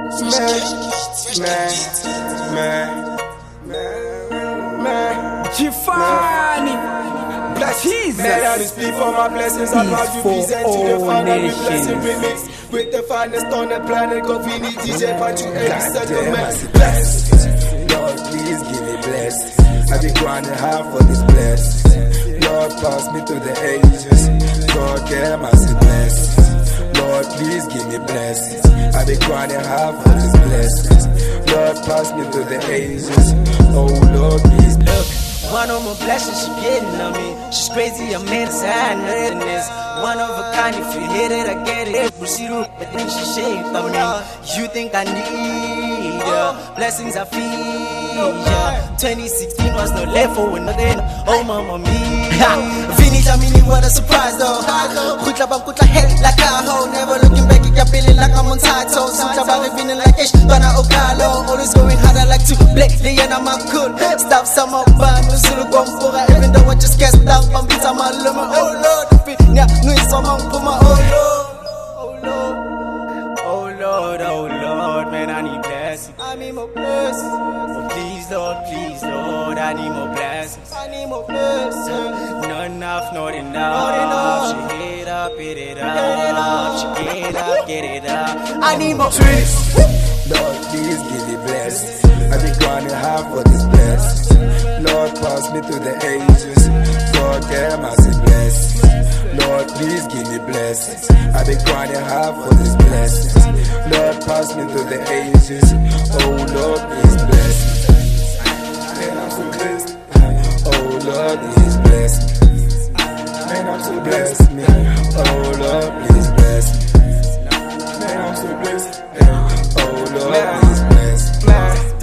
Giovanni, bless Jesus. Man, I just speak for my blessings. I'm about to present to the final blessing remix with the finest on the planet. Go Vini DJ, but you every second man. Bless. Lord, please give me blessings. I've been grinding hard for this blessing. Lord, pass me through the ages. God, get massive blessings. Lord, please give me blessings. I've been grinding hard for this blessings. Lord, pass me through the ages. Oh Lord, please look. One of my blessings she getting on me. She's crazy, I'm inside, nothing is one of a kind. If you hit it, I get it. Proceed with the thing she shaped on me. You think I need ya? Blessings I feel ya. 2016 was no left for nothing. Oh mama mia. Vini Jamini, what a surprise though. Kutla bam kutla head like a hoe. Never looking back, you feeling like I'm on title. Simcha bam feeling like ish, Bana Okalo. Always going hard, I like to play. The end I'm cool. Stop some up band. Even though I just get down, I'm beat my lemon. Oh Lord, yeah, no, it's on my oh Lord, oh Lord, oh Lord, man, I need blessings. I need more blessings. Oh, please, Lord, I need more blessings. I need more blessings. Not enough, not enough. She get up, get it up. She get up, get it up. I need more blessings. Lord, please give me blessings. I've been grinding hard for this blessing. Lord, pass me through the ages. God, get massive blessings. Lord, please give me blessings. I've been grinding hard for this blessings. Lord, pass me through the ages. Oh Lord, please bless me. Man, I'm so blessed. Oh Lord, please bless me. Man, I'm so blessed. Oh Lord, please bless me. Man, I'm so blessed. Oh Lord, please bless me.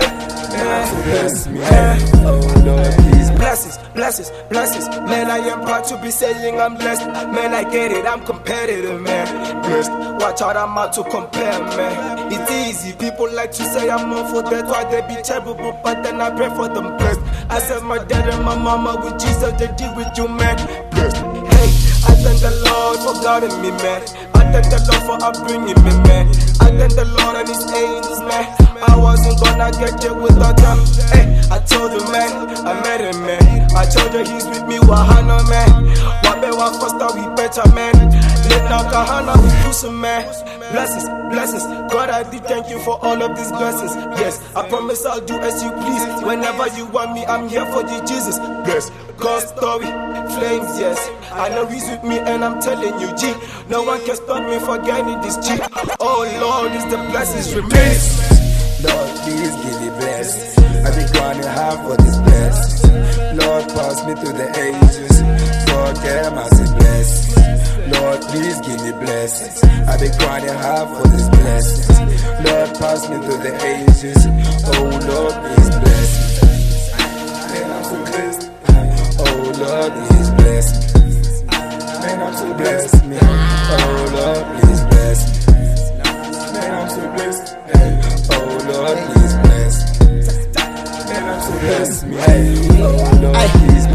Bless me, oh Lord, please. Blessings, man, I am proud to be saying I'm blessed. Man, I get it, I'm competitive, man. Blessed, watch out, I'm out to compare, man. It's easy, people like to say I'm on for that, why they be terrible, but then I pray for them blessed. I said my dad and my mama with Jesus, they deal with you, man. Blessed, hey, I thank the Lord for guarding me, man. I thank the Lord for upbringing me, man. I thank the Lord and His angels, man. I wasn't gonna get there without them. Hey, I told you, man, I met him, man. I told you he's with me, Wahana, man. Wabe wa foster, we better, man. Let now Kahana, we do some, man. Blessings, God, I did thank you for all of these blessings. Yes, I promise I'll do as you please. Whenever you want me, I'm here for you, Jesus. Bless, God's story, flames, yes. I know He's with me and I'm telling you, G. No one can stop me from getting this G. Oh Lord, it's the blessings remain. Lord, please give me blessings. I've been grinding hard for this blessings. Lord, pass me through the ages. God, get massive blessings. Lord, please give me blessings. I've been grinding hard for this blessings. Lord, pass me through the ages. Oh Lord, please bless me. Man, I'm so blessed. Oh Lord, please bless me. Man, I'm so blessed. Oh Lord, please bless me. Man, I'm so blessed. Oh Lord, please bless me. Man, I'm so blessed. Oh Lord, please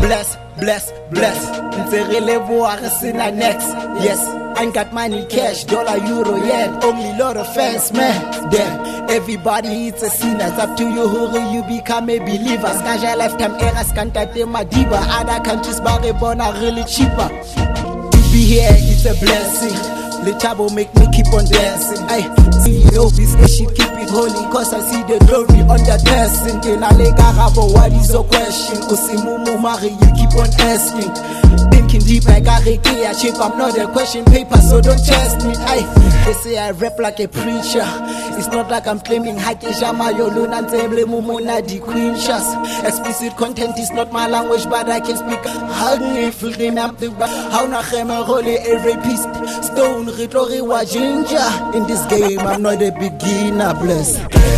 bless. Nzerele boare sina next. Yes, I ain't got money, cash, dollar, euro yet. Only Lord of fans, man. Damn, everybody it's a sinner. It's up to you who you become a believer. Skaja lifetime eras cantate madiba. Other countries bare born are really cheaper. To be here, it's a blessing. The trouble make me keep on dancing. I see you this shit, keep it holy, cause I see the glory on the dancing. What is your question? Usimumu Mari, you keep on asking. Thinking deep, I got a clear shape. I'm not a question paper, so don't test me. They say I rap like a preacher. It's not like I'm claiming Hakejama, Yoluna, Table, Mumuna, the queen shots. Explicit content is not my language, but I can speak. How do you feel them up the back? How na holy a rapist? Stone, Ritori, wa ginger. In this game, I'm not a beginner, bless.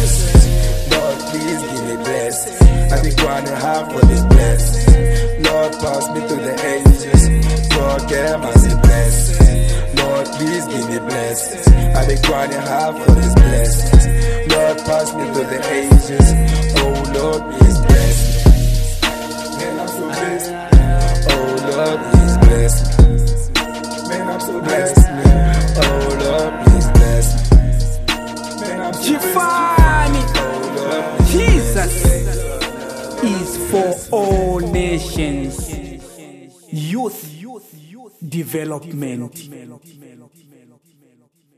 Lord, please give me blessings. I've been grinding hard for this blessing. Lord, pass me through the ages. God, get massive blessings. Lord, please give me blessings. I've been grinding hard for this blessings. Lord, pass me through the ages. Oh Lord, please bless me. Man, I'm so blessed. Oh Lord, please bless me. Man, I'm so blessed. Oh Lord, please bless me. Man, I'm so blessed. for all nations. Youth development.